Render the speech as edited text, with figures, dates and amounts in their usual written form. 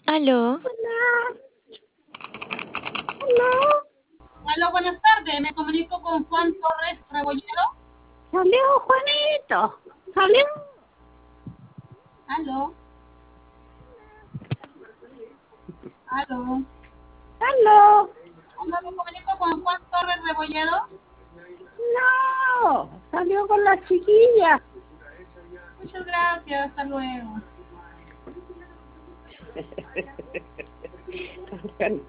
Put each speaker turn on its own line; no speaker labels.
Aló,
Hola, hola.
Aló, buenas tardes. Me comunico con Juan Torres Rebollero.
Salió Juanito. Salió.
Aló, aló.
Aló.
Aló, me comunico con Juan Torres Rebollero.
No. Salió con la chiquilla.
Muchas gracias. Hasta luego.